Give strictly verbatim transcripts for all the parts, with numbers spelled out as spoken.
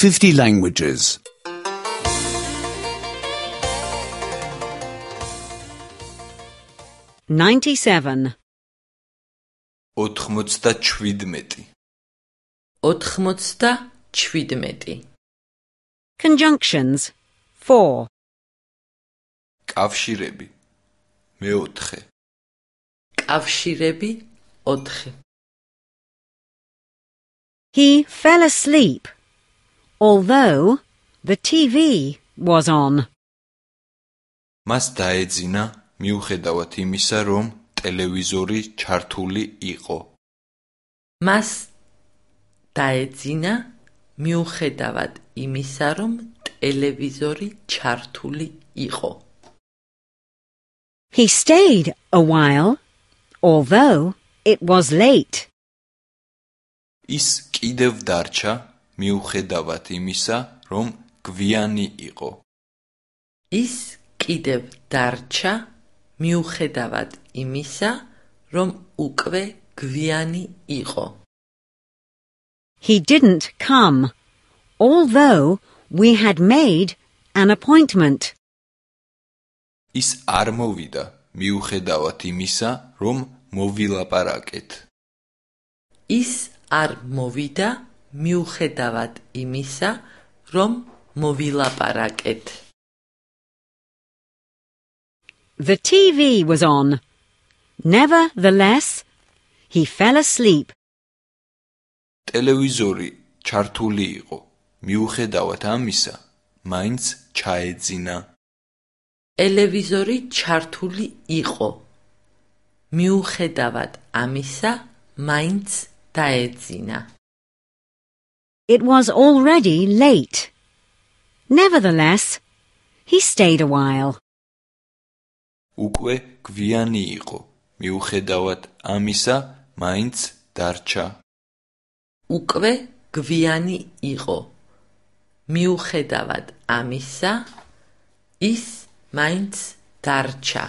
fifty languages. ninety-seven. ოთხმოცდაჩვიდმეტი. ოთხმოცდაჩვიდმეტი. Conjunctions. four. კავშირები მეოთხე. კავშირები ოთხი. He fell asleep, although the T V was on. მას დაეძინა მიუხედავად იმისა, რომ ტელევიზორი ჩართული იყო. მას დაეძინა მიუხედავად იმისა, რომ ტელევიზორი ჩართული იყო. He stayed a while, although it was late. ის კიდევ დარჩა მიუხედავად იმისა, რომ გვიანი იყო. ის კიდევ დარჩა მიუხედავად იმისა, რომ უკვე გვიანი იყო. He didn't come, although we had made an appointment. ის არ მოვიდა მიუხედავად იმისა, რომ მოვილაპარაკეთ. ის არ მოვიდა მიუხედავად იმისა, რომ მოვილაპარაკეთ. The T V was on. Nevertheless, he fell asleep. ტელევიზორი ჩართული იყო. მიუხედავად ამისა, მაინც ჩაეძინა. ტელევიზორი ჩართული იყო. მიუხედავად ამისა, მაინც დაეძინა. It was already late. Nevertheless, he stayed a while. უკვე გვიანი იყო. მიუხედავად ამისა, მაინც დარჩა. უკვე გვიანი იყო. მიუხედავად ამისა, ის მაინც დარჩა.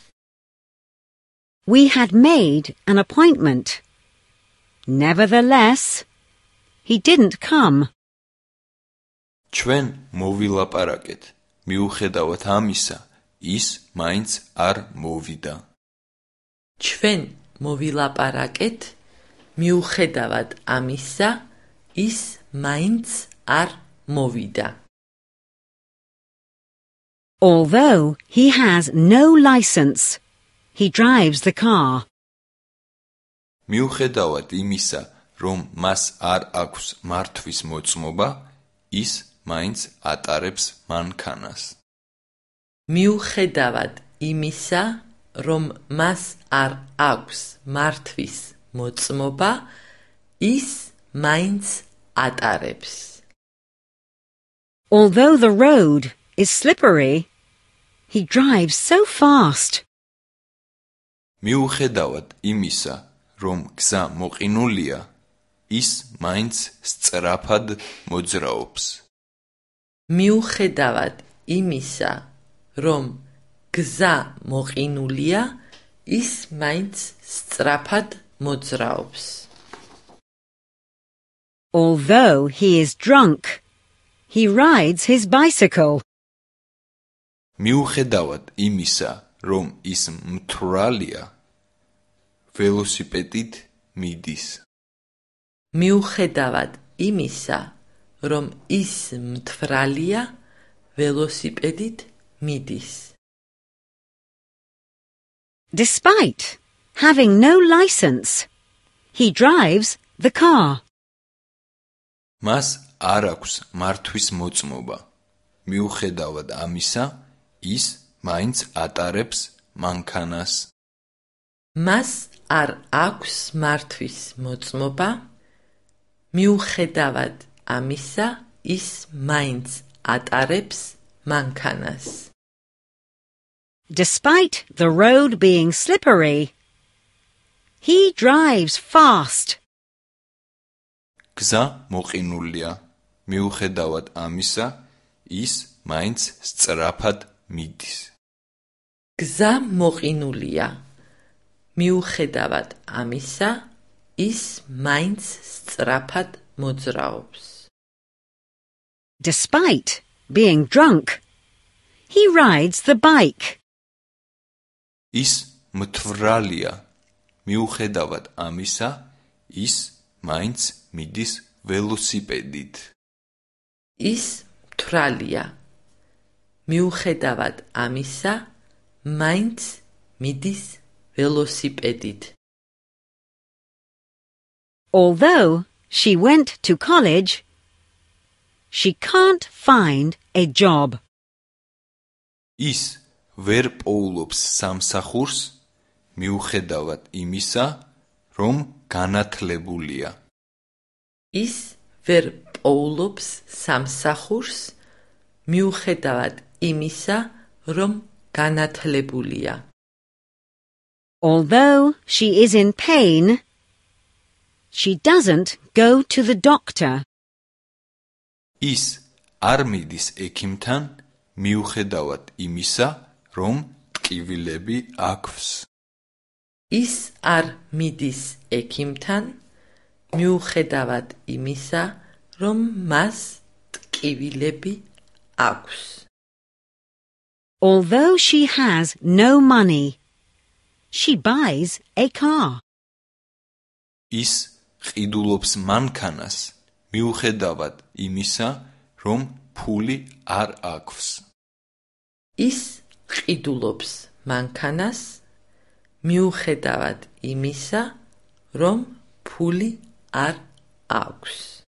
We had made an appointment. Nevertheless, he didn't come. ჩვენ მოვილაპარაკეთ. მიუხედავად ამისა, ის მაინც არ მოვიდა. ჩვენ მოვილაპარაკეთ. მიუხედავად ამისა, ის მაინც არ მოვიდა. Although he has no license, he drives the car. მიუხედავად იმისა, რომ მას არ აქვს მართვის მოწმობა, ის მაინც ატარებს მანქანას. მიუხედავად იმისა, რომ მას არ აქვს მართვის მოწმობა, ის მაინც ატარებს. Although the road is slippery, he drives so fast. მიუხედავად იმისა, რომ გზა მოყინულია, ის მაინც სწრაფად მოძრაობს. მიუხედავად იმისა, რომ გზა მოყინულია, ის მაინც სწრაფად მოძრაობს. Although he is drunk, he rides his bicycle. მიუხედავად იმისა, რომ ის მთვრალია, ველოსიპედით მიდის. მიუხედავად იმისა, რომ ის მთვრალია, ველოსიპედით მიდის. Despite having no license, he drives the car. მას არ აქვს მართვის მოწმობა. მიუხედავად ამისა, ის მაინც ატარებს მანქანას. მას არ აქვს მართვის მოწმობა. მიუხედავად ამისა, ის მაინც ატარებს მანქანას. Despite the road being slippery, he drives fast. გზა მოყინულია. მიუხედავად ამისა, ის მაინც სწრაფად მიდის. გზა მოყინულია. მიუხედავად ამისა, ის მაინც სწრაფად მოძრაობს. Despite being drunk, he rides the bike. ის მთვრალია. მიუხედავად ამისა, ის მაინც მიდის ველოსიპედით. ის მთვრალია. მიუხედავად ამისა, მაინც მიდის ველოსიპედით. Although she went to college, she can't find a job. ის ვერ პოულობს სამსახურს, მიუხედავად იმისა, რომ განათლებულია. ის ვერ პოულობს სამსახურს, მიუხედავად იმისა, რომ განათლებულია. Although she is in pain, she doesn't go to the doctor. ის არ მიდის ექიმთან, მიუხედავად იმისა, რომ ტკივილები აქვს. ის არ მიდის ექიმთან, მიუხედავად იმისა, რომ მას ტკივილები აქვს. Although she has no money, she buys a car. ის ყიდულობს მანქანას, მიუხედავად იმისა, რომ ფული არ აქვს. ის ყიდულობს მანქანას, მიუხედავად იმისა, რომ ფული არ აქვს.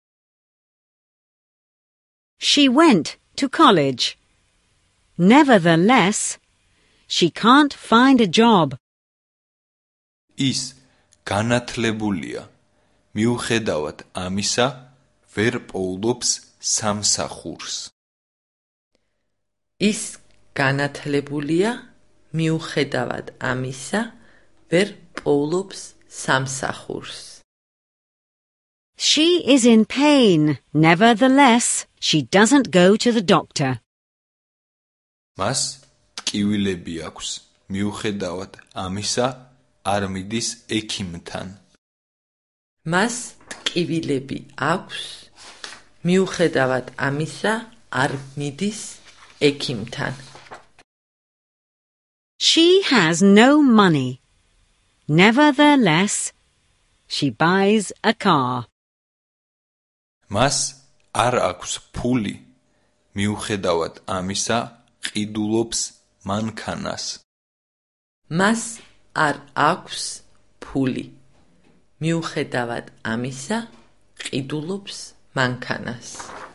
She went to college. Nevertheless, she can't find a job. ის განათლებულია, მიუხედავად ამისა, ვერ პოულობს სამსახურს. ის განათლებულია, მიუხედავად ამისა, ვერ პოულობს სამსახურს. She is in pain. Nevertheless, she doesn't go to the doctor. მას ტკივილები აქვს, მიუხედავად ამისა, არ მიდის ექიმთან. მას ტკივილები აქვს, მიუხედავად ამისა, არ მიდის ექიმთან. She has no money. Nevertheless, she buys a car. მას არ აქვს ფული, მიუხედავად ამისა, ყიდულობს მანქანას. მას არ აქვს ფული, მიუხედავად ამისა, ყიდულობს მანქანას.